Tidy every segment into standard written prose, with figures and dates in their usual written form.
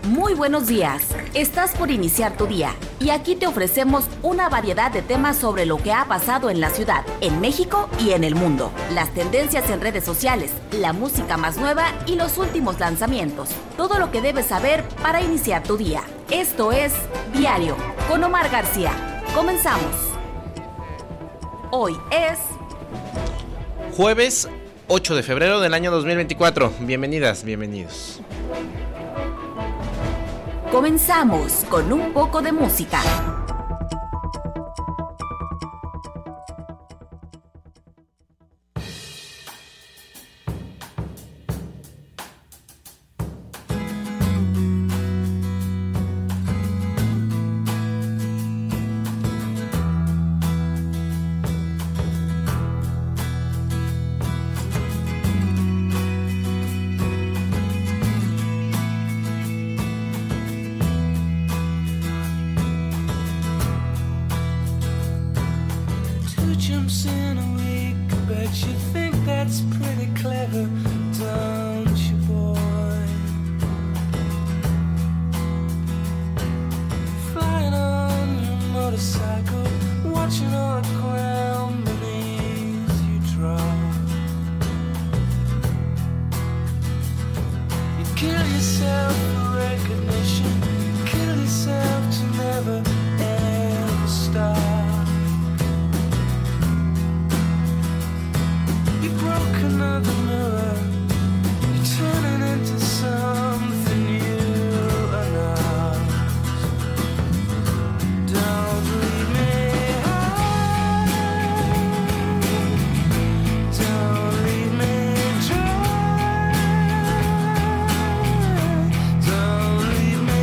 Muy buenos días. Estás por iniciar tu día y aquí te ofrecemos una variedad de temas sobre lo que ha pasado en la ciudad, en México y en el mundo. Las tendencias en redes sociales, la música más nueva y los últimos lanzamientos. Todo lo que debes saber para iniciar tu día. Esto es Diario con Omar García. Comenzamos. Hoy es jueves 8 de febrero del año 2024. Bienvenidas, bienvenidos. Comenzamos con un poco de música. Jumps in a week, but you think that's pretty clever, don't you, boy? Flying on your motorcycle, watching all the ground beneath you drop. You kill yourself for recognition, kill yourself to never ever stop. Another mirror, you're turning into something you are not. Don't leave me high, don't leave me dry, don't leave me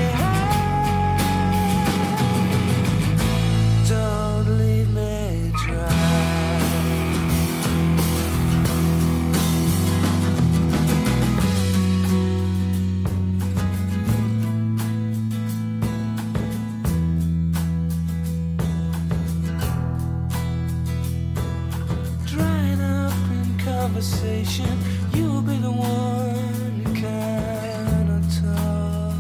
high, don't leave me dry. You'll be the one who cannot talk.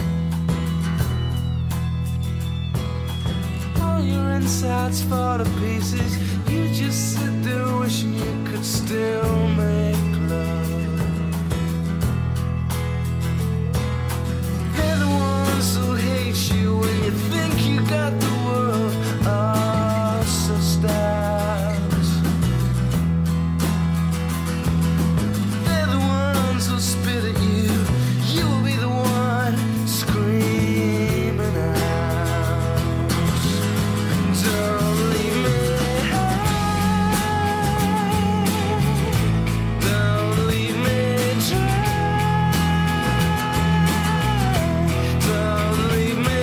All your insides fall to pieces. You just sit there wishing you could still make love. They're the ones who hate you when you think you got the world all so stacked. Spit at you, you'll be the one screaming out. Don't leave me high, don't leave me dry, don't leave me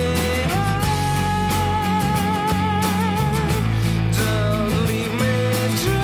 high, don't leave me dry.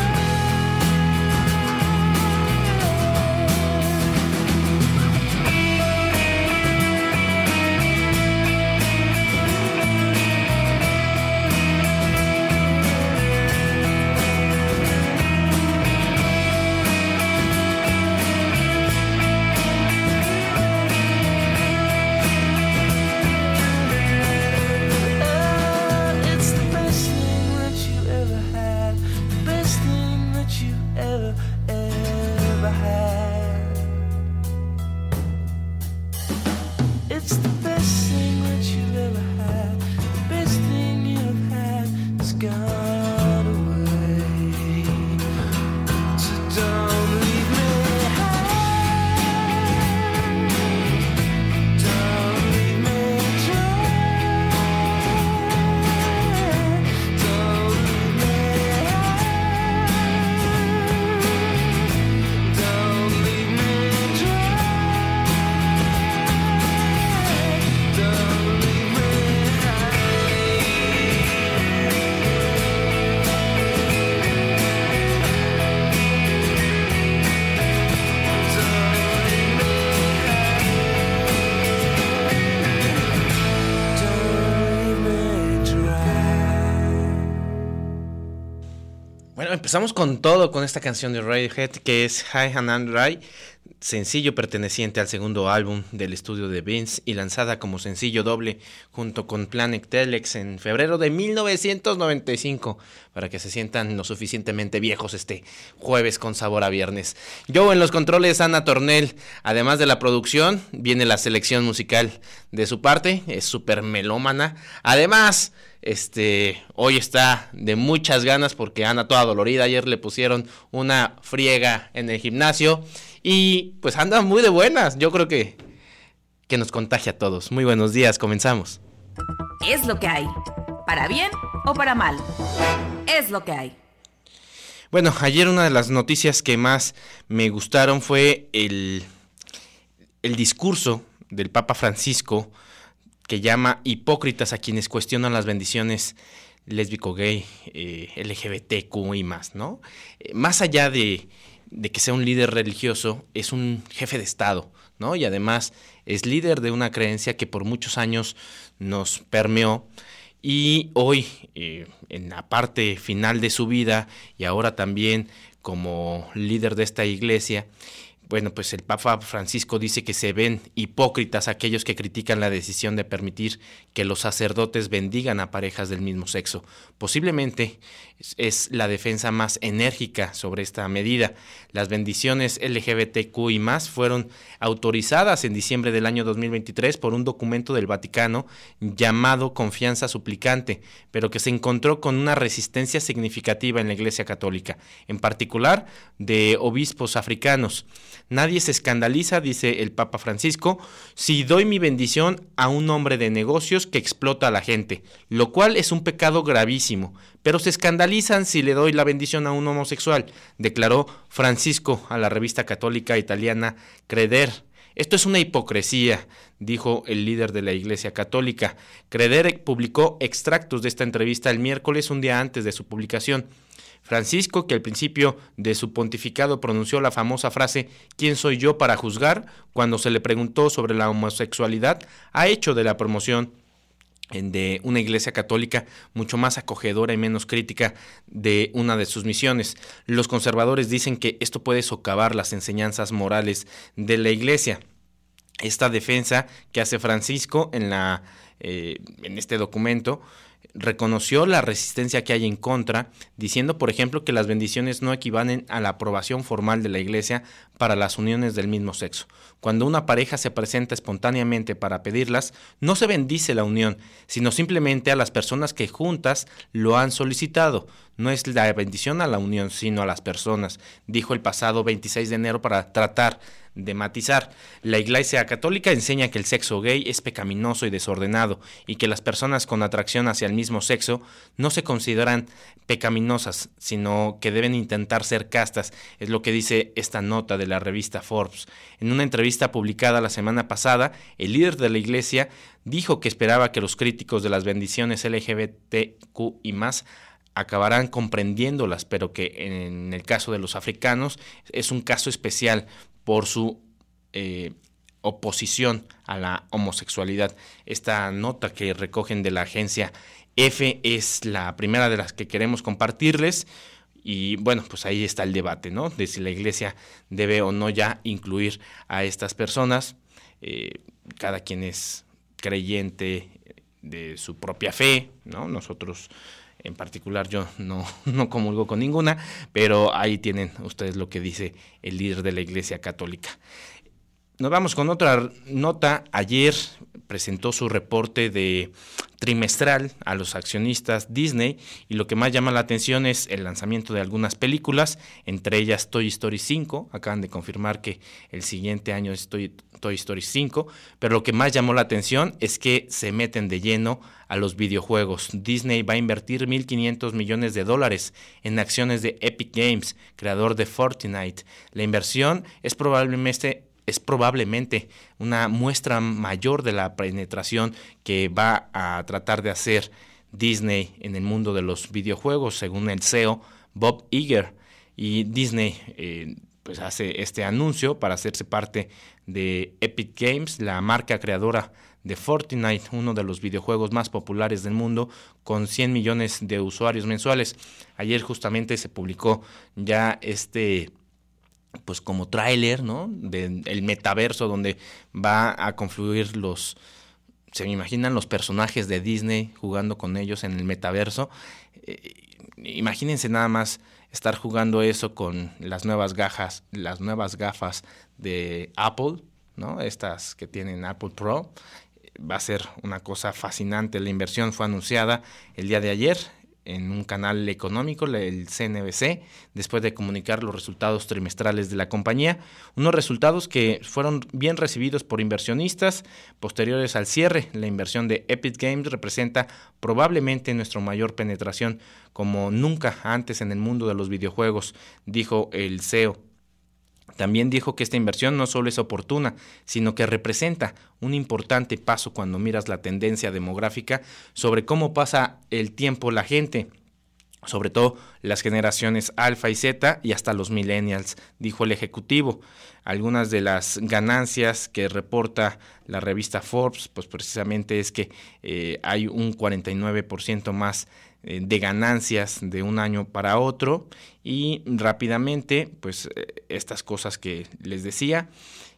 It's the best thing that you've ever had. The best thing you've had has gone away. So don't leave me high, don't leave me dry, don't leave me high, don't leave me dry. Bueno, empezamos con todo con esta canción de Radiohead que es High and Dry, sencillo perteneciente al segundo álbum del estudio de Vince y lanzada como sencillo doble junto con Planet Telex en febrero de 1995, para que se sientan lo suficientemente viejos este jueves con sabor a viernes. Yo en los controles, Ana Tornel. Además de la producción, viene la selección musical de su parte, es súper melómana. Además, hoy está de muchas ganas porque anda toda dolorida. Ayer le pusieron una friega en el gimnasio y pues anda muy de buenas. Yo creo que nos contagia a todos. Muy buenos días, comenzamos. Es lo que hay, para bien o para mal. Es lo que hay. Bueno, ayer una de las noticias que más me gustaron fue el discurso del Papa Francisco, que llama hipócritas a quienes cuestionan las bendiciones lésbico, gay, LGBTQ y más, ¿no? Más allá de que sea un líder religioso, es un jefe de Estado, ¿no? Y además es líder de una creencia que por muchos años nos permeó. Y hoy, en la parte final de su vida, y ahora también como líder de esta iglesia, bueno, pues el Papa Francisco dice que se ven hipócritas aquellos que critican la decisión de permitir que los sacerdotes bendigan a parejas del mismo sexo. Posiblemente es la defensa más enérgica sobre esta medida. Las bendiciones LGBTQ y más fueron autorizadas en diciembre del año 2023 por un documento del Vaticano llamado Confianza Suplicante, pero que se encontró con una resistencia significativa en la Iglesia Católica, en particular de obispos africanos. Nadie se escandaliza, dice el Papa Francisco, si doy mi bendición a un hombre de negocios que explota a la gente, lo cual es un pecado gravísimo, pero se escandalizan si le doy la bendición a un homosexual, declaró Francisco a la revista católica italiana Creder. Esto es una hipocresía, dijo el líder de la Iglesia Católica. Creder publicó extractos de esta entrevista el miércoles, un día antes de su publicación. Francisco, que al principio de su pontificado pronunció la famosa frase ¿quién soy yo para juzgar?, cuando se le preguntó sobre la homosexualidad, ha hecho de la promoción de una iglesia católica mucho más acogedora y menos crítica de una de sus misiones. Los conservadores dicen que esto puede socavar las enseñanzas morales de la iglesia. Esta defensa que hace Francisco en este documento reconoció la resistencia que hay en contra, diciendo, por ejemplo, que las bendiciones no equivalen a la aprobación formal de la Iglesia para las uniones del mismo sexo. Cuando una pareja se presenta espontáneamente para pedirlas, no se bendice la unión, sino simplemente a las personas que juntas lo han solicitado. No es la bendición a la unión, sino a las personas, dijo el pasado 26 de enero para tratar de matizar. La Iglesia Católica enseña que el sexo gay es pecaminoso y desordenado y que las personas con atracción hacia el mismo sexo no se consideran pecaminosas, sino que deben intentar ser castas, es lo que dice esta nota de la revista Forbes. En una entrevista publicada la semana pasada, el líder de la Iglesia dijo que esperaba que los críticos de las bendiciones LGBTQ y más acabarán comprendiéndolas, pero que en el caso de los africanos es un caso especial por su oposición a la homosexualidad. Esta nota que recogen de la agencia EFE es la primera de las que queremos compartirles y bueno, pues ahí está el debate, ¿no? De si la iglesia debe o no ya incluir a estas personas. Cada quien es creyente de su propia fe, ¿no? Nosotros en particular yo no comulgo con ninguna, pero ahí tienen ustedes lo que dice el líder de la Iglesia Católica. Nos vamos con otra nota. Ayer presentó su reporte de trimestral a los accionistas Disney y lo que más llama la atención es el lanzamiento de algunas películas, entre ellas Toy Story 5. Acaban de confirmar que el siguiente año es Toy Story 5, pero lo que más llamó la atención es que se meten de lleno a los videojuegos. Disney va a invertir $1,500 millones en acciones de Epic Games, creador de Fortnite. La inversión es probablemente una muestra mayor de la penetración que va a tratar de hacer Disney en el mundo de los videojuegos, según el CEO Bob Iger. Y Disney pues hace este anuncio para hacerse parte de Epic Games, la marca creadora de Fortnite, uno de los videojuegos más populares del mundo, con 100 millones de usuarios mensuales. Ayer justamente se publicó ya pues como tráiler, ¿no?, del metaverso, donde va a confluir se me imaginan los personajes de Disney jugando con ellos en el metaverso. Imagínense nada más estar jugando eso con las nuevas gafas de Apple, ¿no?, estas que tienen Apple Pro. Va a ser una cosa fascinante. La inversión fue anunciada el día de ayer en un canal económico, el CNBC, después de comunicar los resultados trimestrales de la compañía, unos resultados que fueron bien recibidos por inversionistas. Posteriores al cierre, la inversión de Epic Games representa probablemente nuestra mayor penetración como nunca antes en el mundo de los videojuegos, dijo el CEO. También dijo que esta inversión no solo es oportuna, sino que representa un importante paso cuando miras la tendencia demográfica sobre cómo pasa el tiempo la gente, sobre todo las generaciones Alfa y Z y hasta los millennials, dijo el ejecutivo. Algunas de las ganancias que reporta la revista Forbes, pues precisamente es que hay un 49% más de ganancias de un año para otro, y rápidamente pues estas cosas que les decía,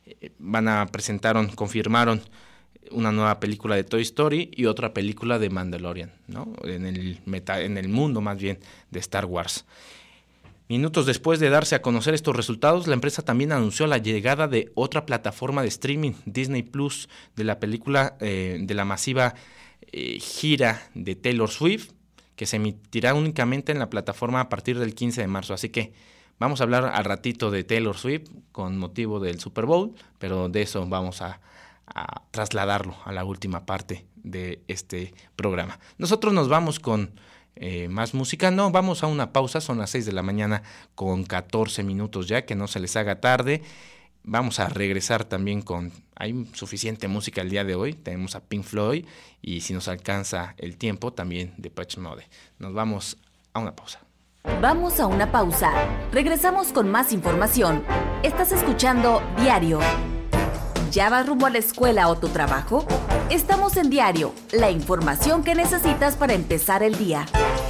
confirmaron una nueva película de Toy Story y otra película de Mandalorian, ¿no?, en el mundo más bien de Star Wars. Minutos después de darse a conocer estos resultados, la empresa también anunció la llegada de otra plataforma de streaming, Disney Plus, de la película de la masiva gira de Taylor Swift, que se emitirá únicamente en la plataforma a partir del 15 de marzo. Así que vamos a hablar al ratito de Taylor Swift con motivo del Super Bowl, pero de eso vamos a trasladarlo a la última parte de este programa. Nosotros nos vamos con más música. No, vamos a una pausa, son las 6 de la mañana con 14 minutos ya, que no se les haga tarde. Vamos a regresar también hay suficiente música el día de hoy, tenemos a Pink Floyd y si nos alcanza el tiempo también Depeche Mode. Nos vamos a una pausa. Vamos a una pausa, regresamos con más información. Estás escuchando Diario. ¿Ya vas rumbo a la escuela o tu trabajo? Estamos en Diario, la información que necesitas para empezar el día.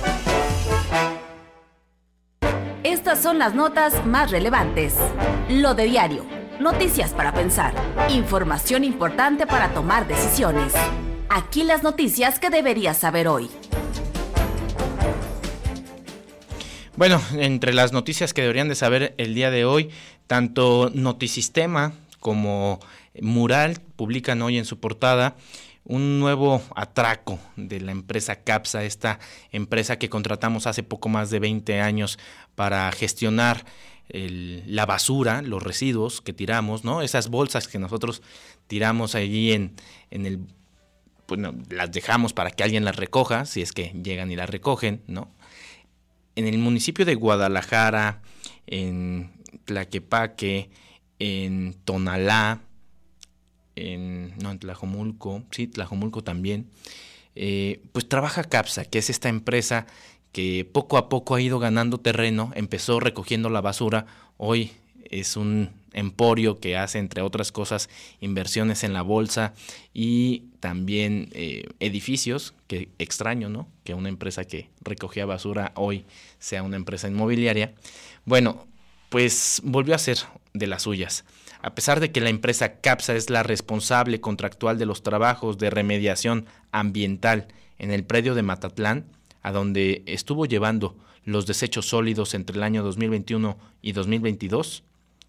Estas son las notas más relevantes. Lo de Diario. Noticias para pensar. Información importante para tomar decisiones. Aquí las noticias que deberías saber hoy. Bueno, entre las noticias que deberían de saber el día de hoy, tanto Notisistema como Mural publican hoy en su portada un nuevo atraco de la empresa Capsa, esta empresa que contratamos hace poco más de 20 años para gestionar la basura, los residuos que tiramos, ¿no? Esas bolsas que nosotros tiramos allí bueno, las dejamos para que alguien las recoja, si es que llegan y las recogen, ¿no? En el municipio de Guadalajara, en Tlaquepaque, en Tonalá, en Tlajomulco, sí, Tlajomulco también, pues trabaja Capsa, que es esta empresa que poco a poco ha ido ganando terreno. Empezó recogiendo la basura, hoy es un emporio que hace, entre otras cosas, inversiones en la bolsa y también edificios, que extraño, ¿no?, que una empresa que recogía basura hoy sea una empresa inmobiliaria. Bueno, pues volvió a ser de las suyas. A pesar de que la empresa Capsa es la responsable contractual de los trabajos de remediación ambiental en el predio de Matatlán, a donde estuvo llevando los desechos sólidos entre el año 2021 y 2022,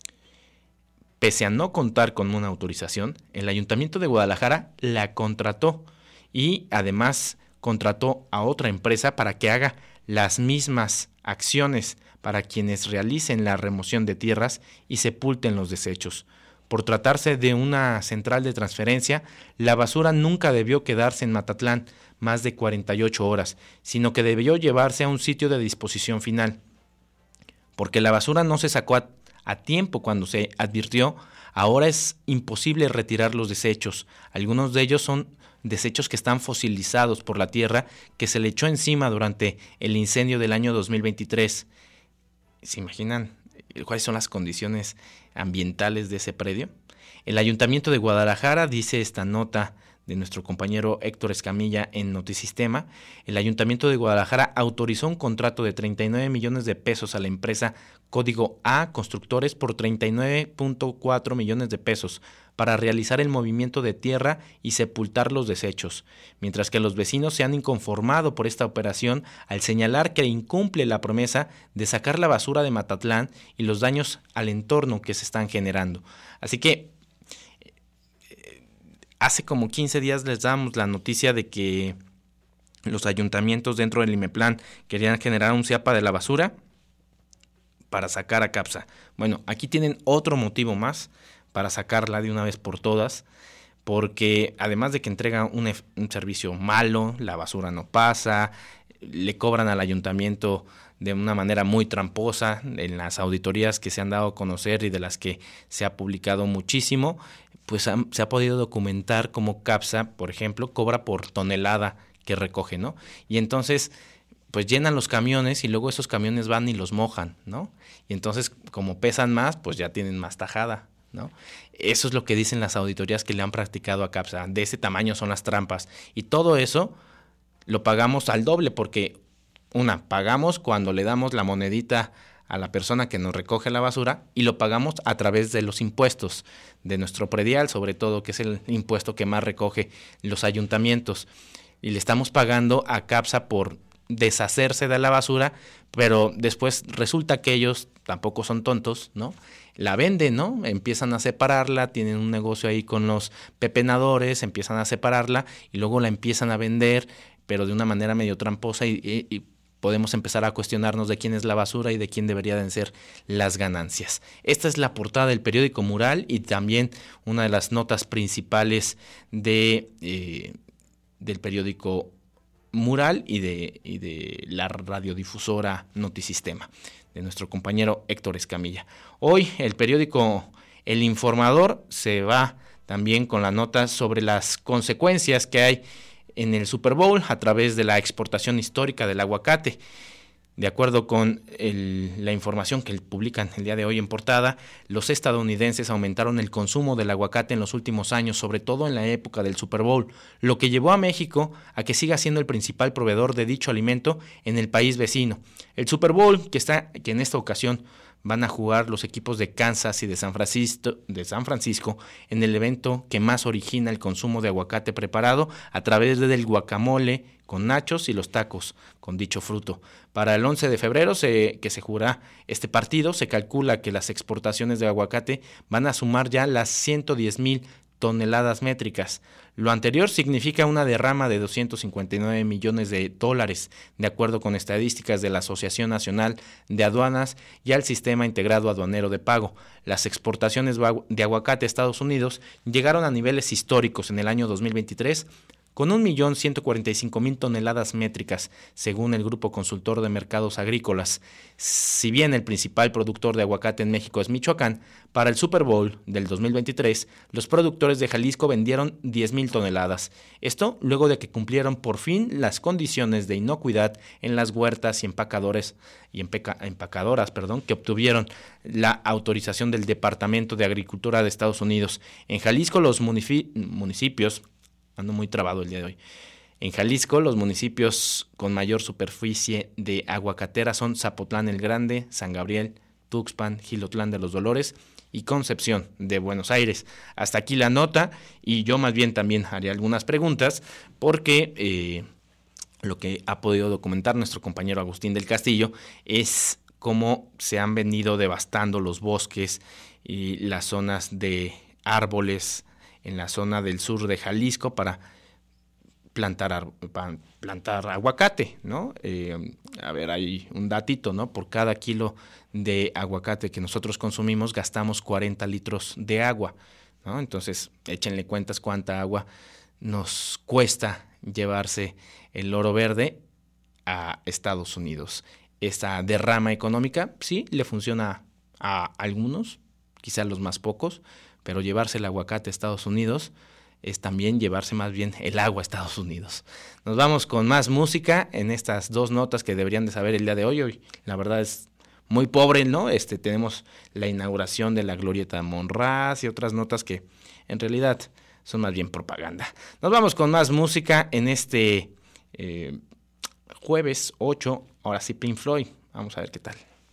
pese a no contar con una autorización, el Ayuntamiento de Guadalajara la contrató y además contrató a otra empresa para que haga las mismas acciones para quienes realicen la remoción de tierras y sepulten los desechos. Por tratarse de una central de transferencia, la basura nunca debió quedarse en Matatlán más de 48 horas, sino que debió llevarse a un sitio de disposición final. Porque la basura no se sacó a tiempo cuando se advirtió, ahora es imposible retirar los desechos. Algunos de ellos son desechos que están fosilizados por la tierra que se le echó encima durante el incendio del año 2023. ¿Se imaginan cuáles son las condiciones ambientales de ese predio. El Ayuntamiento de Guadalajara, dice esta nota de nuestro compañero Héctor Escamilla en Notisistema, el Ayuntamiento de Guadalajara autorizó un contrato de 39 millones de pesos a la empresa Código A Constructores por 39.4 millones de pesos para realizar el movimiento de tierra y sepultar los desechos, mientras que los vecinos se han inconformado por esta operación al señalar que incumple la promesa de sacar la basura de Matatlán y los daños al entorno que se están generando. Así que hace como 15 días les damos la noticia de que los ayuntamientos dentro del Imeplan querían generar un CIAPA de la basura para sacar a CAPSA. Bueno, aquí tienen otro motivo más para sacarla de una vez por todas, porque además de que entrega un servicio malo, la basura no pasa, le cobran al ayuntamiento de una manera muy tramposa en las auditorías que se han dado a conocer y de las que se ha publicado muchísimo, pues se ha podido documentar cómo CAPSA, por ejemplo, cobra por tonelada que recoge, ¿no? Y entonces, pues llenan los camiones y luego esos camiones van y los mojan, ¿no? Y entonces, como pesan más, pues ya tienen más tajada, ¿no? Eso es lo que dicen las auditorías que le han practicado a CAPSA. De ese tamaño son las trampas. Y todo eso lo pagamos al doble porque, pagamos cuando le damos la monedita a la persona que nos recoge la basura y lo pagamos a través de los impuestos de nuestro predial, sobre todo, que es el impuesto que más recoge los ayuntamientos. Y le estamos pagando a CAPSA por deshacerse de la basura, pero después resulta que ellos tampoco son tontos, ¿no? La venden, ¿no? Empiezan a separarla, tienen un negocio ahí con los pepenadores, empiezan a separarla y luego la empiezan a vender, pero de una manera medio tramposa y podemos empezar a cuestionarnos de quién es la basura y de quién deberían ser las ganancias. Esta es la portada del periódico Mural y también una de las notas principales del periódico Mural y de la radiodifusora Notisistema, de nuestro compañero Héctor Escamilla. Hoy el periódico El Informador se va también con la nota sobre las consecuencias que hay en el Super Bowl a través de la exportación histórica del aguacate. De acuerdo con la información que publican el día de hoy en portada, los estadounidenses aumentaron el consumo del aguacate en los últimos años, sobre todo en la época del Super Bowl, lo que llevó a México a que siga siendo el principal proveedor de dicho alimento en el país vecino. El Super Bowl, que en esta ocasión van a jugar los equipos de Kansas y de San Francisco en el evento que más origina el consumo de aguacate preparado a través del guacamole con nachos y los tacos con dicho fruto. Para el 11 de febrero que se jugará este partido, se calcula que las exportaciones de aguacate van a sumar ya las 110,000 toneladas métricas. Lo anterior significa una derrama de $259 millones, de acuerdo con estadísticas de la Asociación Nacional de Aduanas y al Sistema Integrado Aduanero de Pago. Las exportaciones de aguacate a Estados Unidos llegaron a niveles históricos en el año 2023, con 1.145.000 toneladas métricas, según el Grupo Consultor de Mercados Agrícolas. Si bien el principal productor de aguacate en México es Michoacán, para el Super Bowl del 2023, los productores de Jalisco vendieron 10,000 toneladas. Esto luego de que cumplieron por fin las condiciones de inocuidad en las huertas y empacadoras que obtuvieron la autorización del Departamento de Agricultura de Estados Unidos. En Jalisco, los municipios... Ando muy trabado el día de hoy. En Jalisco, los municipios con mayor superficie de aguacatera son Zapotlán el Grande, San Gabriel, Tuxpan, Jilotlán de los Dolores y Concepción de Buenos Aires. Hasta aquí la nota y yo más bien también haré algunas preguntas porque lo que ha podido documentar nuestro compañero Agustín del Castillo es cómo se han venido devastando los bosques y las zonas de árboles en la zona del sur de Jalisco para plantar aguacate, ¿no? Hay un datito, ¿no? Por cada kilo de aguacate que nosotros consumimos gastamos 40 litros de agua, ¿no? Entonces, échenle cuentas cuánta agua nos cuesta llevarse el oro verde a Estados Unidos. Esta derrama económica, sí, le funciona a algunos, quizá los más pocos, pero llevarse el aguacate a Estados Unidos es también llevarse más bien el agua a Estados Unidos. Nos vamos con más música en estas dos notas que deberían de saber el día de hoy. Hoy la verdad es muy pobre, ¿no? Tenemos la inauguración de la Glorieta de Monraz y otras notas que en realidad son más bien propaganda. Nos vamos con más música en este jueves 8, ahora sí Pink Floyd. Vamos a ver qué tal.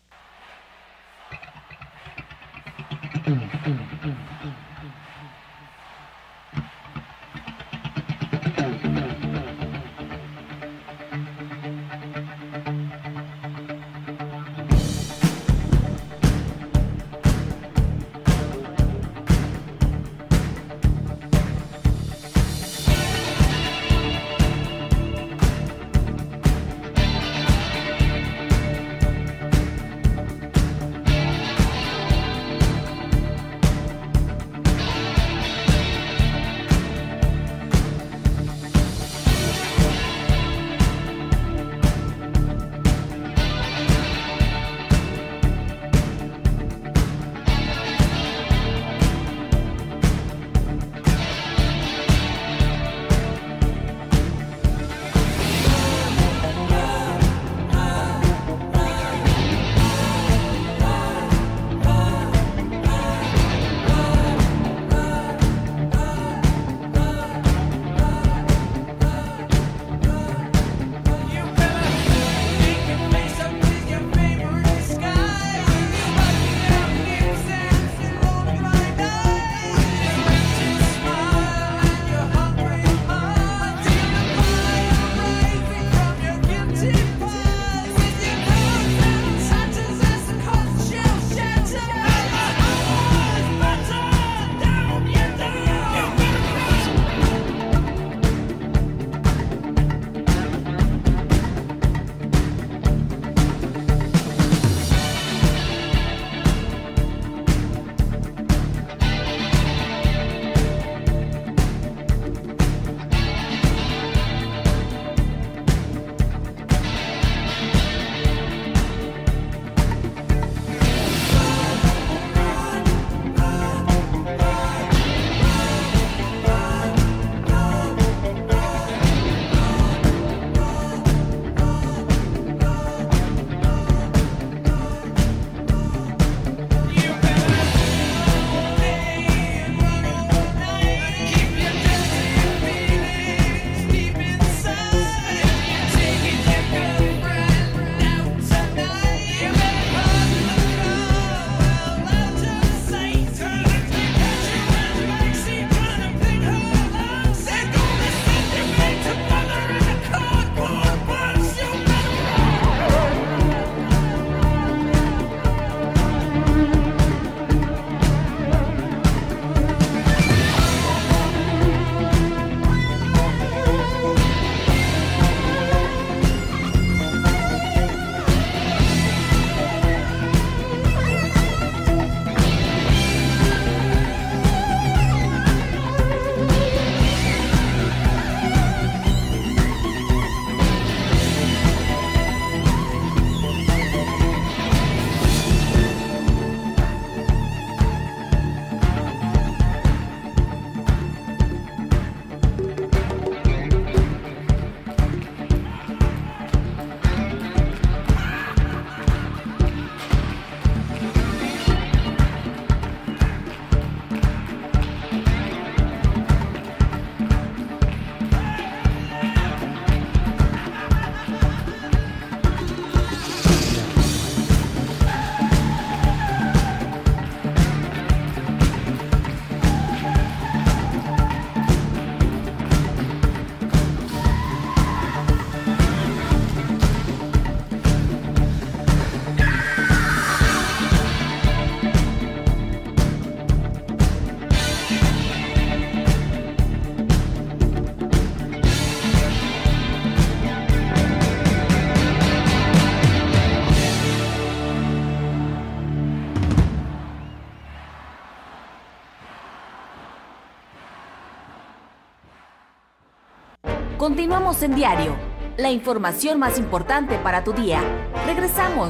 Continuamos en Diario, la información más importante para tu día. Regresamos.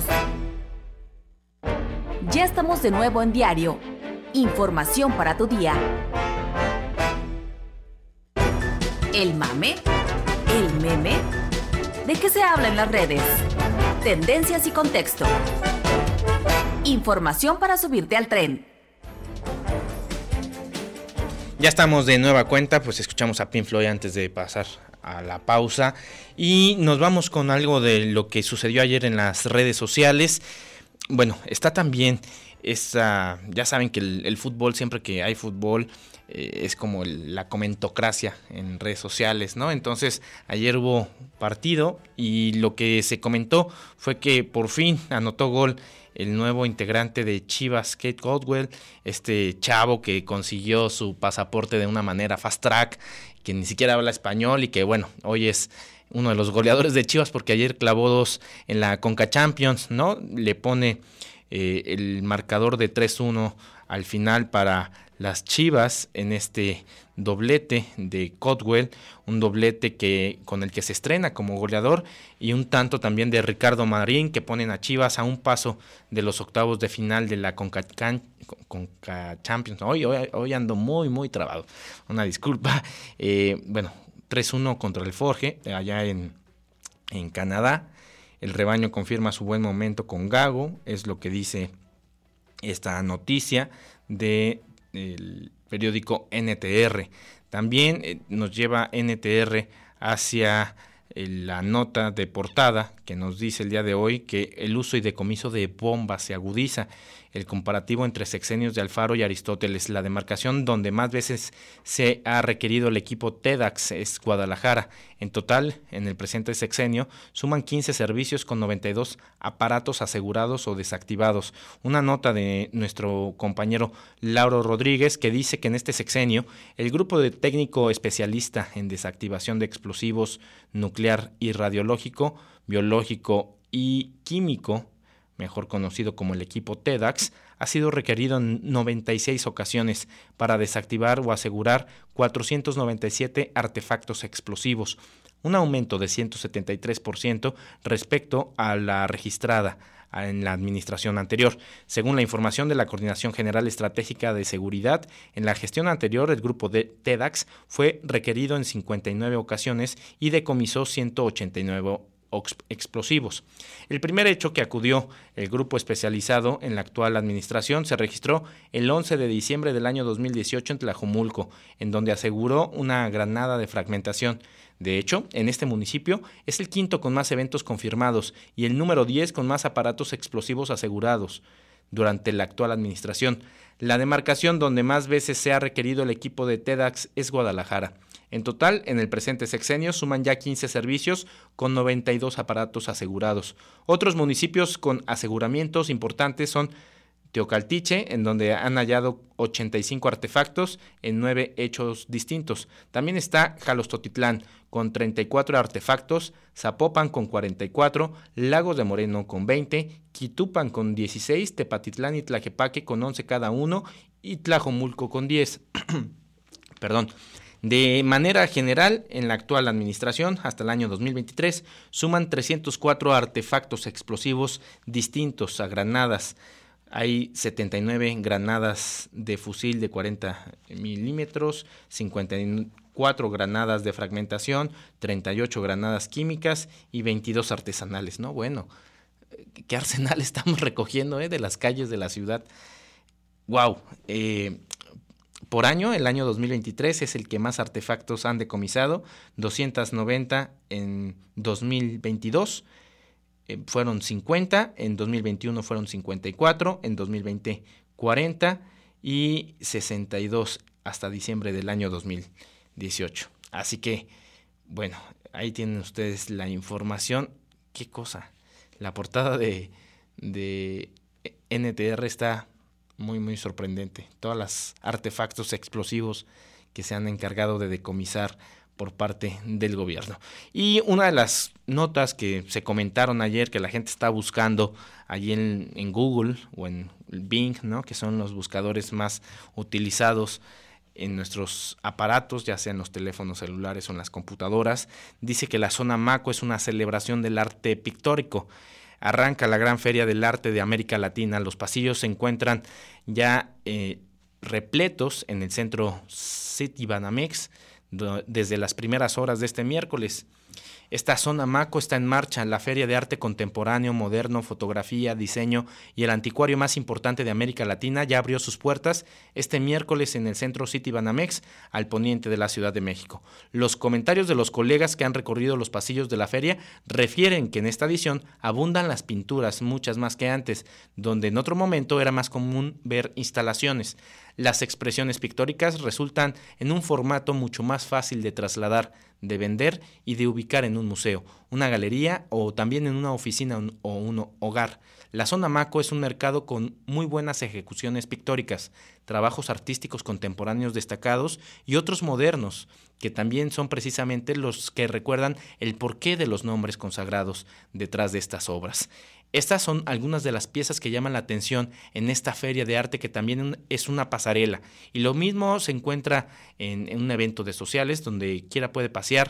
Ya estamos de nuevo en Diario, información para tu día. ¿El mame? ¿El meme? ¿De qué se habla en las redes? Tendencias y contexto. Información para subirte al tren. Ya estamos de nueva cuenta, pues escuchamos a Pink Floyd antes de pasar a la pausa y nos vamos con algo de lo que sucedió ayer en las redes sociales. Bueno, está también ya saben que el fútbol, siempre que hay fútbol, es como la comentocracia en redes sociales, ¿no? Entonces, ayer hubo partido y lo que se comentó fue que por fin anotó gol el nuevo integrante de Chivas, Kate Caldwell, este chavo que consiguió su pasaporte de una manera fast track, que ni siquiera habla español y que, bueno, hoy es uno de los goleadores de Chivas porque ayer clavó 2 en la Conca Champions, ¿no? Le pone el marcador de 3-1 al final para las Chivas en este doblete de Caldwell, un doblete con el que se estrena como goleador, y un tanto también de Ricardo Marín, que ponen a Chivas a un paso de los octavos de final de la Conca Champions. Hoy ando muy trabado, una disculpa. Bueno, 3-1 contra el Forge allá en Canadá. El rebaño confirma su buen momento con Gago, es lo que dice esta noticia del periódico NTR. También nos lleva NTR hacia la nota de portada que nos dice el día de hoy que el uso y decomiso de bombas se agudiza. El comparativo entre sexenios de Alfaro y Aristóteles. La demarcación donde más veces se ha requerido el equipo TEDx es Guadalajara. En total, en el presente sexenio, suman 15 servicios con 92 aparatos asegurados o desactivados. Una nota de nuestro compañero Lauro Rodríguez que dice que en este sexenio, el grupo de técnico especialista en desactivación de explosivos nuclear y radiológico, biológico y químico, mejor conocido como el equipo TEDx, ha sido requerido en 96 ocasiones para desactivar o asegurar 497 artefactos explosivos, un aumento de 173% respecto a la registrada en la administración anterior. Según la información de la Coordinación General Estratégica de Seguridad, en la gestión anterior el grupo de TEDx fue requerido en 59 ocasiones y decomisó 189 explosivos. El primer hecho que acudió el grupo especializado en la actual administración se registró el 11 de diciembre del año 2018 en Tlajomulco, en donde aseguró una granada de fragmentación. De hecho, en este municipio es el quinto con más eventos confirmados y el número 10 con más aparatos explosivos asegurados durante la actual administración. La demarcación donde más veces se ha requerido el equipo de TEDx es Guadalajara. En total, en el presente sexenio suman ya 15 servicios con 92 aparatos asegurados. Otros municipios con aseguramientos importantes son Teocaltiche, en donde han hallado 85 artefactos en 9 hechos distintos. También está Jalostotitlán, con 34 artefactos, Zapopan con 44, Lagos de Moreno con 20, Quitupan con 16, Tepatitlán y Tlaquepaque con 11 cada uno y Tlajomulco con 10. Perdón. De manera general, en la actual administración, hasta el año 2023, suman 304 artefactos explosivos distintos a granadas. Hay 79 granadas de fusil de 40 milímetros, 54 granadas de fragmentación, 38 granadas químicas y 22 artesanales, ¿no? Bueno, ¿qué arsenal estamos recogiendo de las calles de la ciudad? ¡Wow! Por año, el año 2023 es el que más artefactos han decomisado, 290 en 2022, fueron 50, en 2021 fueron 54, en 2020 40 y 62 hasta diciembre del año 2018. Así que, bueno, ahí tienen ustedes la información. ¿Qué cosa? La portada de NTR está muy sorprendente. Todos los artefactos explosivos que se han encargado de decomisar por parte del gobierno. Y una de las notas que se comentaron ayer, que la gente está buscando allí en Google o en Bing, ¿no?, que son los buscadores más utilizados en nuestros aparatos, ya sea en los teléfonos celulares o en las computadoras, dice que la zona Maco es una celebración del arte pictórico. Arranca la Gran Feria del Arte de América Latina. Los pasillos se encuentran ya repletos en el centro Citibanamex desde las primeras horas de este miércoles. Esta zona Maco está en marcha. La Feria de Arte Contemporáneo, Moderno, Fotografía, Diseño y el anticuario más importante de América Latina ya abrió sus puertas este miércoles en el Centro City Banamex, al poniente de la Ciudad de México. Los comentarios de los colegas que han recorrido los pasillos de la feria refieren que en esta edición abundan las pinturas, muchas más que antes, donde en otro momento era más común ver instalaciones. Las expresiones pictóricas resultan en un formato mucho más fácil de trasladar, de vender y de ubicar en un museo, una galería o también en una oficina o un hogar. La zona Maco es un mercado con muy buenas ejecuciones pictóricas, trabajos artísticos contemporáneos destacados y otros modernos, que también son precisamente los que recuerdan el porqué de los nombres consagrados detrás de estas obras. Estas son algunas de las piezas que llaman la atención en esta feria de arte, que también es una pasarela. Y lo mismo se encuentra en un evento de sociales, donde quiera puede pasear.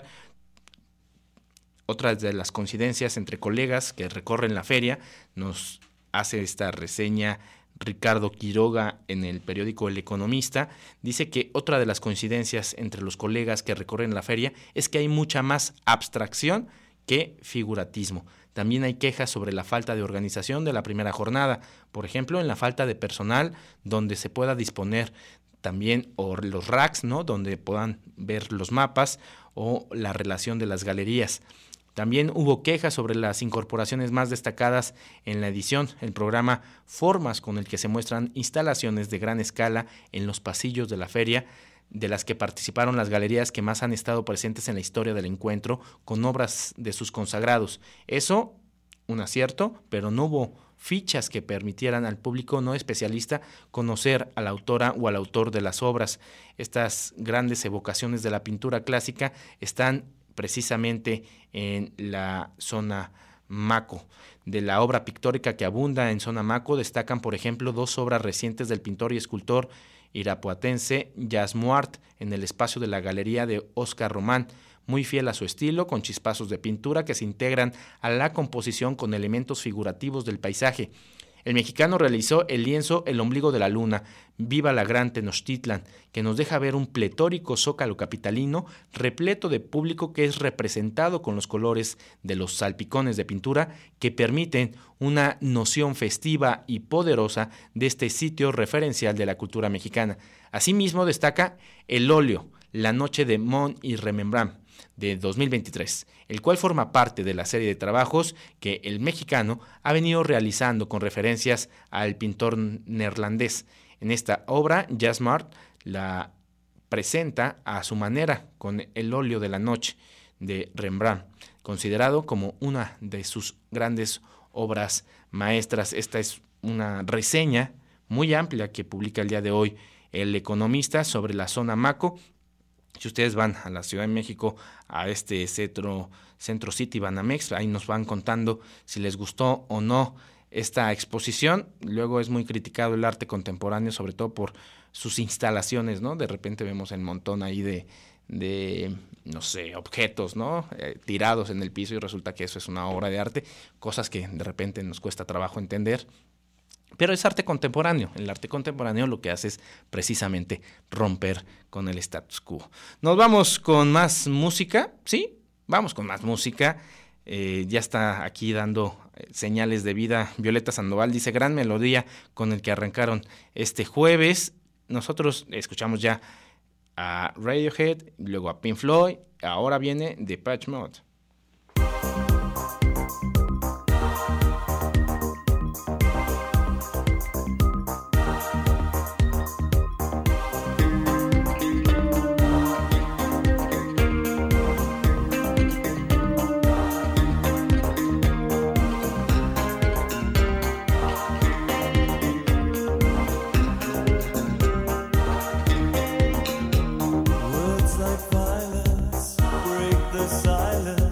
Otras de las coincidencias entre colegas que recorren la feria, nos hace esta reseña Ricardo Quiroga en el periódico El Economista. Dice que otra de las coincidencias entre los colegas que recorren la feria es que hay mucha más abstracción que figuratismo. También hay quejas sobre la falta de organización de la primera jornada, por ejemplo, en la falta de personal donde se pueda disponer también, o los racks, ¿no?, donde puedan ver los mapas, o la relación de las galerías. También hubo quejas sobre las incorporaciones más destacadas en la edición, el programa Formas, con el que se muestran instalaciones de gran escala en los pasillos de la feria, de las que participaron las galerías que más han estado presentes en la historia del encuentro con obras de sus consagrados. Eso, un acierto, pero no hubo fichas que permitieran al público no especialista conocer a la autora o al autor de las obras. Estas grandes evocaciones de la pintura clásica están precisamente en la zona Maco. De la obra pictórica que abunda en zona Maco destacan, por ejemplo, dos obras recientes del pintor y escultor irapuatense Jas Muart en el espacio de la galería de Óscar Román, muy fiel a su estilo, con chispazos de pintura que se integran a la composición con elementos figurativos del paisaje. El mexicano realizó el lienzo El ombligo de la luna, Viva la gran Tenochtitlan, que nos deja ver un pletórico zócalo capitalino repleto de público que es representado con los colores de los salpicones de pintura que permiten una noción festiva y poderosa de este sitio referencial de la cultura mexicana. Asimismo destaca el óleo La noche de Mont y Rembrandt, de 2023, el cual forma parte de la serie de trabajos que el mexicano ha venido realizando con referencias al pintor neerlandés. En esta obra, Jas Muart la presenta a su manera con el óleo de la noche de Rembrandt, considerado como una de sus grandes obras maestras. Esta es una reseña muy amplia que publica el día de hoy El Economista sobre la zona Maco. Si ustedes van a la Ciudad de México, a este Centro City Banamex, ahí nos van contando si les gustó o no esta exposición. Luego es muy criticado el arte contemporáneo, sobre todo por sus instalaciones, ¿no? De repente vemos el montón ahí de no sé, objetos, ¿no? Tirados en el piso, y resulta que eso es una obra de arte, cosas que de repente nos cuesta trabajo entender. Pero es arte contemporáneo. El arte contemporáneo lo que hace es precisamente romper con el status quo. Nos vamos con más música, ¿sí? Vamos con más música. Ya está aquí dando señales de vida Violeta Sandoval. Dice, gran melodía con el que arrancaron este jueves. Nosotros escuchamos ya a Radiohead, luego a Pink Floyd. Ahora viene Depeche Mode. Words like violence break the silence.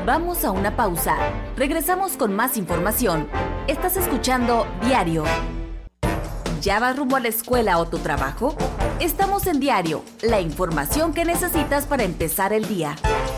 Vamos a una pausa. Regresamos con más información. Estás escuchando Diario. ¿Ya vas rumbo a la escuela o tu trabajo? Estamos en Diario, la información que necesitas para empezar el día.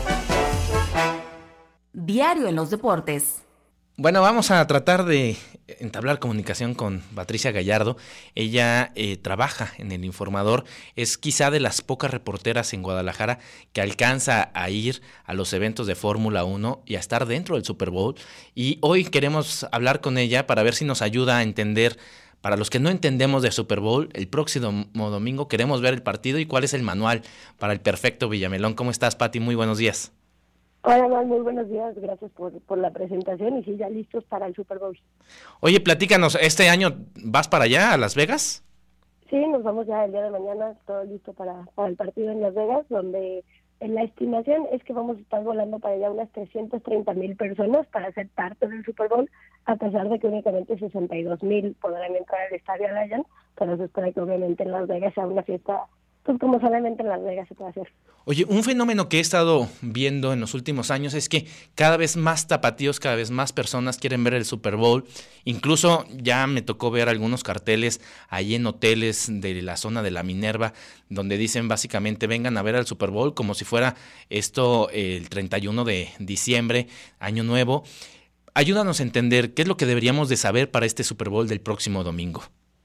Diario en los deportes. Bueno, vamos a tratar de entablar comunicación con Patricia Gallardo. Ella trabaja en El Informador, es quizá de las pocas reporteras en Guadalajara que alcanza a ir a los eventos de Fórmula 1 y a estar dentro del Super Bowl. Y hoy queremos hablar con ella para ver si nos ayuda a entender, para los que no entendemos de Super Bowl, el próximo domingo queremos ver el partido y cuál es el manual para el perfecto Villamelón. ¿Cómo estás, Pati? Muy buenos días. Hola, Mal, muy buenos días, gracias por la presentación y sí, ya listos para el Super Bowl. Oye, platícanos, ¿este año vas para allá, a Las Vegas? Sí, nos vamos ya el día de mañana, todo listo para el partido en Las Vegas, donde la estimación es que vamos a estar volando para allá unas 330,000 personas para ser parte del Super Bowl, a pesar de que únicamente 62,000 podrán entrar al estadio Allianz, pero se espera que obviamente en Las Vegas sea una fiesta, pues como solamente en Las Vegas se puede hacer. Oye, un fenómeno que he estado viendo en los últimos años es que cada vez más tapatíos, cada vez más personas quieren ver el Super Bowl. Incluso ya me tocó ver algunos carteles ahí en hoteles de la zona de la Minerva, donde dicen básicamente vengan a ver al Super Bowl como si fuera esto el 31 de diciembre, Año Nuevo. Ayúdanos a entender qué es lo que deberíamos de saber para este Super Bowl del próximo domingo.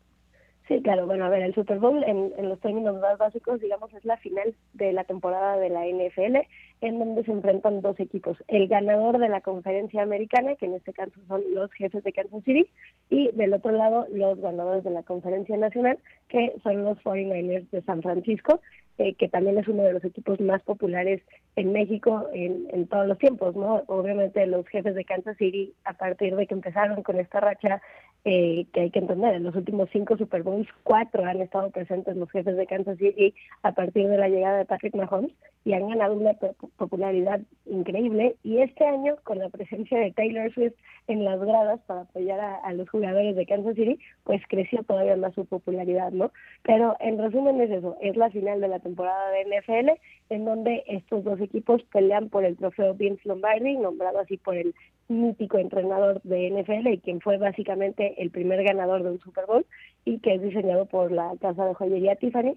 Sí, claro, bueno, a ver, el Super Bowl en los términos más básicos, digamos, es la final de la temporada de la NFL, en donde se enfrentan dos equipos, el ganador de la conferencia americana, que en este caso son los Jefes de Kansas City, y del otro lado los ganadores de la conferencia nacional, que son los 49ers de San Francisco, que también es uno de los equipos más populares en México en todos los tiempos, ¿no? Obviamente los Jefes de Kansas City, a partir de que empezaron con esta racha, que hay que entender, en los últimos 5 Super Bowls, 4 han estado presentes los Jefes de Kansas City a partir de la llegada de Patrick Mahomes y han ganado una popularidad increíble, y este año con la presencia de Taylor Swift en las gradas para apoyar a los jugadores de Kansas City, pues creció todavía más su popularidad, ¿no? Pero en resumen es eso, es la final de la temporada de NFL, en donde estos dos equipos pelean por el trofeo Vince Lombardi, nombrado así por el mítico entrenador de NFL y quien fue básicamente el primer ganador de un Super Bowl, y que es diseñado por la casa de joyería Tiffany.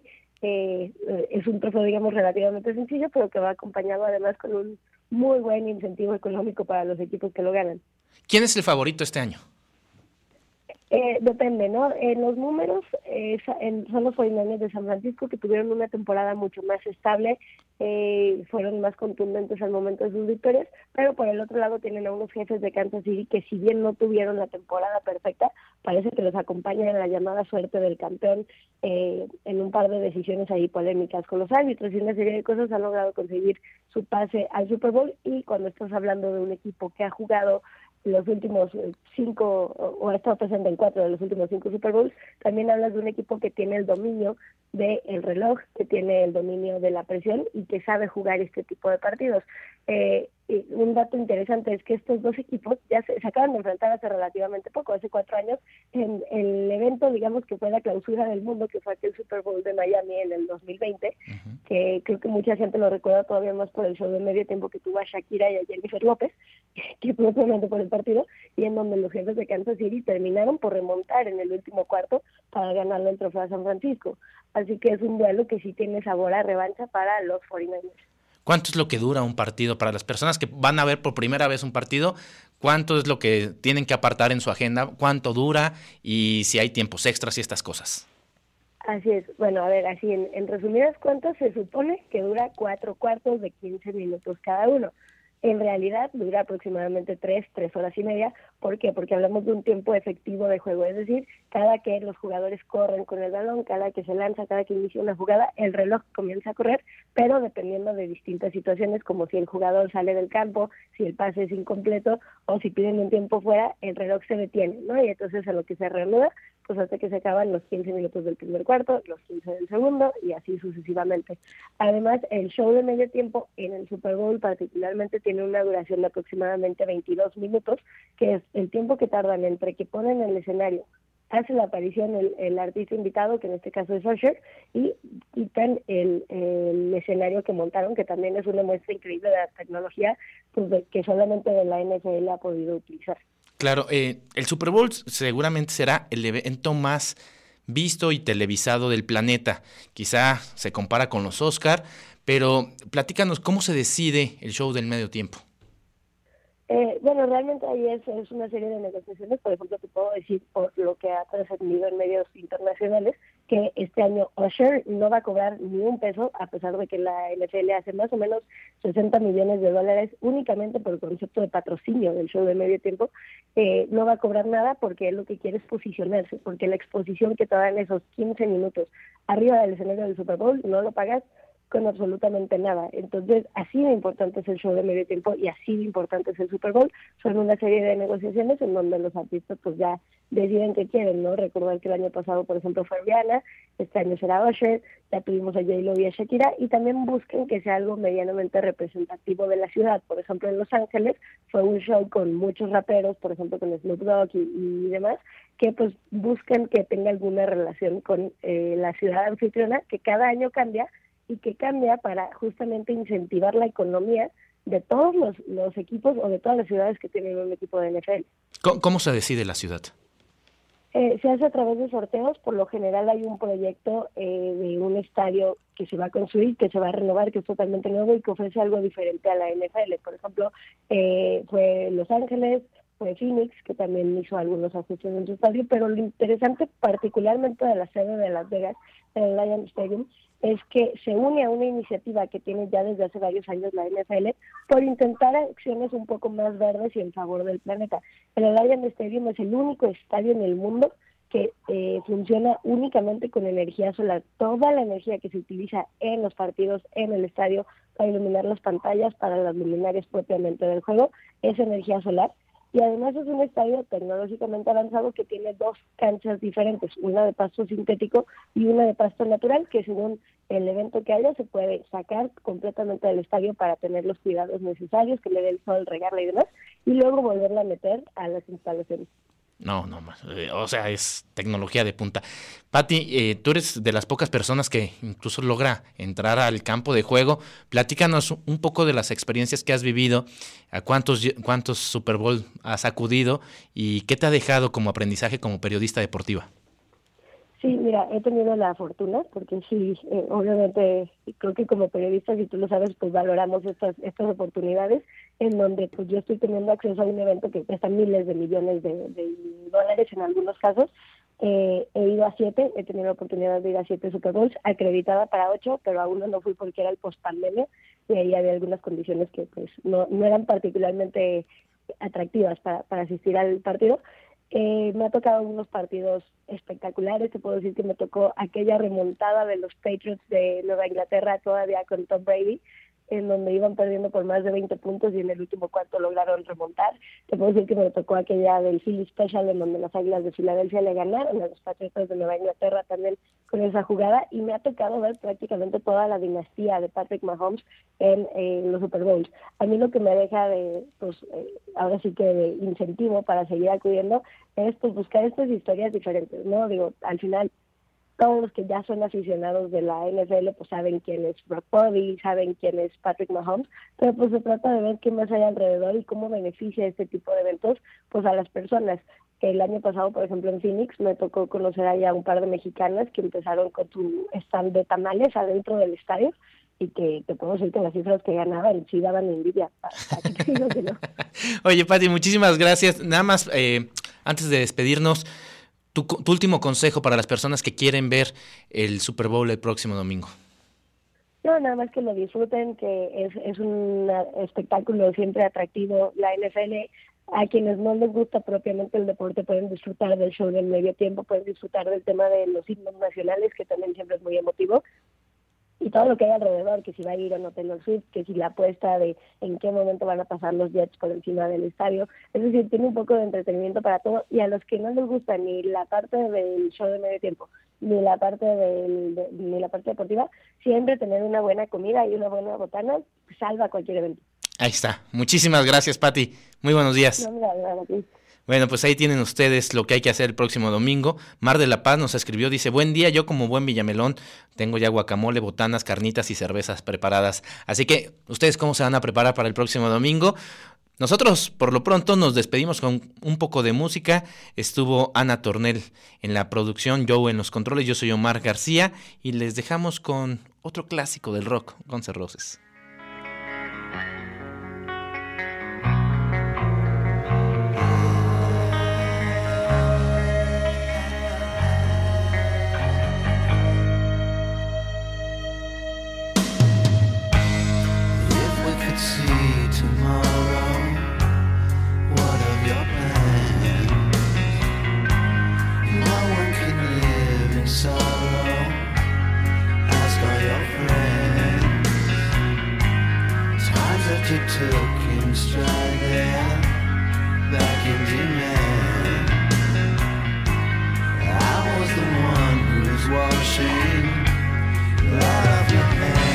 Es un trofeo, digamos, relativamente sencillo, pero que va acompañado además con un muy buen incentivo económico para los equipos que lo ganan. ¿Quién es el favorito este año? Depende, ¿no? En los números son los 49ers de San Francisco, que tuvieron una temporada mucho más estable, fueron más contundentes al momento de sus victorias, pero por el otro lado tienen a unos Jefes de Kansas City que, si bien no tuvieron la temporada perfecta, parece que los acompaña en la llamada suerte del campeón, en un par de decisiones ahí polémicas con los árbitros y una serie de cosas. Han logrado conseguir su pase al Super Bowl, y cuando estás hablando de un equipo que ha jugado los últimos 5, o ha estado presente en 4 de los últimos 5 Super Bowls, también hablas de un equipo que tiene el dominio del reloj, que tiene el dominio de la presión y que sabe jugar este tipo de partidos. Y un dato interesante es que estos dos equipos ya se acaban de enfrentar hace relativamente poco, hace 4 años, en el evento, digamos, que fue la clausura del mundo, que fue aquel Super Bowl de Miami en el 2020, que creo que mucha gente lo recuerda todavía más por el show de medio tiempo que tuvo a Shakira y a Jennifer López, que propiamente por el partido, y en donde los Jefes de Kansas City terminaron por remontar en el último cuarto para ganarle el trofeo a San Francisco. Así que es un duelo que sí tiene sabor a revancha para los 49ers. ¿Cuánto es lo que dura un partido? Para las personas que van a ver por primera vez un partido, ¿cuánto es lo que tienen que apartar en su agenda? ¿Cuánto dura? Y si hay tiempos extras y estas cosas. Así es. Bueno, a ver, así en resumidas cuentas, se supone que dura 4 cuartos de 15 minutos cada uno. En realidad dura aproximadamente 3 horas y media. ¿Por qué? Porque hablamos de un tiempo efectivo de juego, es decir, cada que los jugadores corren con el balón, cada que se lanza, cada que inicia una jugada, el reloj comienza a correr, pero dependiendo de distintas situaciones, como si el jugador sale del campo, si el pase es incompleto o si piden un tiempo fuera, el reloj se detiene, ¿no? Y entonces a lo que se reanuda, pues hasta que se acaban los 15 minutos del primer cuarto, los 15 del segundo y así sucesivamente. Además, el show de medio tiempo en el Super Bowl particularmente tiene una duración de aproximadamente 22 minutos, que es el tiempo que tardan entre que ponen el escenario hace la aparición el artista invitado, que en este caso es Usher, y quitan el escenario que montaron, que también es una muestra increíble de la tecnología, pues que solamente de la NFL ha podido utilizar. Claro, el Super Bowl seguramente será el evento más visto y televisado del planeta. Quizá se compara con los Oscar, pero platícanos, ¿cómo se decide el show del medio tiempo? Bueno, realmente ahí es una serie de negociaciones. Por ejemplo, te puedo decir, por lo que ha trascendido en medios internacionales, que este año Usher no va a cobrar ni un peso, a pesar de que la NFL hace más o menos $60 millones únicamente por el concepto de patrocinio del show de medio tiempo. No va a cobrar nada porque él lo que quiere es posicionarse, porque la exposición que te dan esos 15 minutos arriba del escenario del Super Bowl no lo pagas con absolutamente nada. Entonces, así de importante es el show de medio tiempo y así de importante es el Super Bowl. Son una serie de negociaciones en donde los artistas pues ya deciden qué quieren, ¿no? Recordar que el año pasado, por ejemplo, fue Rihanna, este año será Usher, ya tuvimos a J-Lo y a Shakira, y también busquen que sea algo medianamente representativo de la ciudad. Por ejemplo, en Los Ángeles fue un show con muchos raperos, por ejemplo, con Snoop Dogg y demás, que pues buscan que tenga alguna relación con la ciudad anfitriona, que cada año cambia, y que cambia para justamente incentivar la economía de todos los equipos o de todas las ciudades que tienen un equipo de NFL. ¿Cómo se decide la ciudad? Se hace a través de sorteos. Por lo general hay un proyecto de un estadio que se va a construir, que se va a renovar, que es totalmente nuevo y que ofrece algo diferente a la NFL. Por ejemplo, fue Los Ángeles, fue Phoenix, que también hizo algunos ajustes en su estadio, pero lo interesante particularmente de la sede de Las Vegas, el Allianz Stadium, es que se une a una iniciativa que tiene ya desde hace varios años la NFL por intentar acciones un poco más verdes y en favor del planeta. El Allianz Stadium es el único estadio en el mundo que funciona únicamente con energía solar. Toda la energía que se utiliza en los partidos, en el estadio, para iluminar las pantallas, para las luminarias propiamente del juego, es energía solar. Y además es un estadio tecnológicamente avanzado que tiene dos canchas diferentes, una de pasto sintético y una de pasto natural, que según el evento que haya se puede sacar completamente del estadio para tener los cuidados necesarios, que le dé el sol, regarla y demás, y luego volverla a meter a las instalaciones. No, o sea, es tecnología de punta. Pati, tú eres de las pocas personas que incluso logra entrar al campo de juego. Platícanos un poco de las experiencias que has vivido, a cuántos Super Bowl has acudido y qué te ha dejado como aprendizaje como periodista deportiva. Sí, mira, he tenido la fortuna, porque sí, obviamente, creo que como periodistas, si tú lo sabes, pues valoramos estas oportunidades en donde pues yo estoy teniendo acceso a un evento que cuesta miles de millones de dólares en algunos casos. He ido a 7, he tenido la oportunidad de ir a 7 Super Bowls, acreditada para 8, pero a uno no fui porque era el post-pandemia y ahí había algunas condiciones que pues no eran particularmente atractivas para asistir al partido. Me ha tocado unos partidos espectaculares. Te puedo decir que me tocó aquella remontada de los Patriots de Nueva Inglaterra todavía con Tom Brady, en donde iban perdiendo por más de 20 puntos y en el último cuarto lograron remontar. Te puedo decir que me tocó aquella del Philly Special, en donde las Águilas de Filadelfia le ganaron a los Patriots de Nueva Inglaterra también con esa jugada, y me ha tocado ver prácticamente toda la dinastía de Patrick Mahomes en los Super Bowls. A mí lo que me deja ahora sí que de incentivo para seguir acudiendo es pues buscar estas historias diferentes, ¿no? Digo, al final todos los que ya son aficionados de la NFL pues saben quién es Brock Purdy, saben quién es Patrick Mahomes, pero pues se trata de ver qué más hay alrededor y cómo beneficia este tipo de eventos pues a las personas. El año pasado, por ejemplo, en Phoenix me tocó conocer allá un par de mexicanas que empezaron con su stand de tamales adentro del estadio, y que te puedo decir que las cifras que ganaban sí daban envidia. Así que digo que no. Oye, Pati, muchísimas gracias. Nada más, antes de despedirnos, tu último consejo para las personas que quieren ver el Super Bowl el próximo domingo. No, nada más que lo disfruten, que es un espectáculo siempre atractivo. La NFL, a quienes no les gusta propiamente el deporte, pueden disfrutar del show del medio tiempo, pueden disfrutar del tema de los himnos nacionales, que también siempre es muy emotivo, y todo lo que hay alrededor, que si va a ir o no Taylor Swift, que si la apuesta de en qué momento van a pasar los Jets por encima del estadio. Es decir, tiene un poco de entretenimiento para todo, y a los que no les gusta ni la parte del show de medio tiempo, ni la parte ni la parte deportiva, siempre tener una buena comida y una buena botana salva cualquier evento. Ahí está. Muchísimas gracias, Pati. Muy buenos días. No, mira, Bueno, pues ahí tienen ustedes lo que hay que hacer el próximo domingo. Mar de la Paz nos escribió, dice, buen día, yo como buen villamelón tengo ya guacamole, botanas, carnitas y cervezas preparadas. Así que, ¿ustedes cómo se van a preparar para el próximo domingo? Nosotros, por lo pronto, nos despedimos con un poco de música. Estuvo Ana Tornel en la producción, Joe en los controles, yo soy Omar García y les dejamos con otro clásico del rock, Guns N' Roses. See tomorrow, what of your plans? No one can live in sorrow, ask all your friends. Times that you took in stride there, back in demand. I was the one who's washing blood off your hands.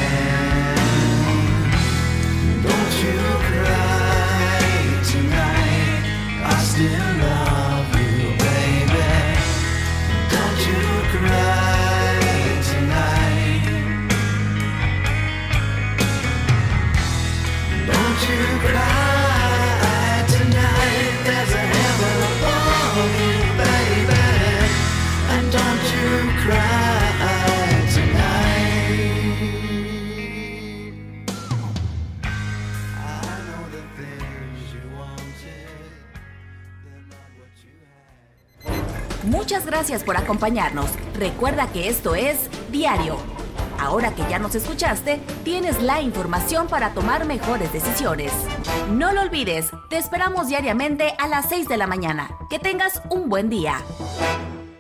Don't you cry tonight, I still love you, baby. Don't you cry tonight. Don't you cry tonight, there's a heaven above you, baby. And don't you cry tonight. Muchas gracias por acompañarnos. Recuerda que esto es Diario. Ahora que ya nos escuchaste, tienes la información para tomar mejores decisiones. No lo olvides, te esperamos diariamente a las 6 de la mañana. Que tengas un buen día.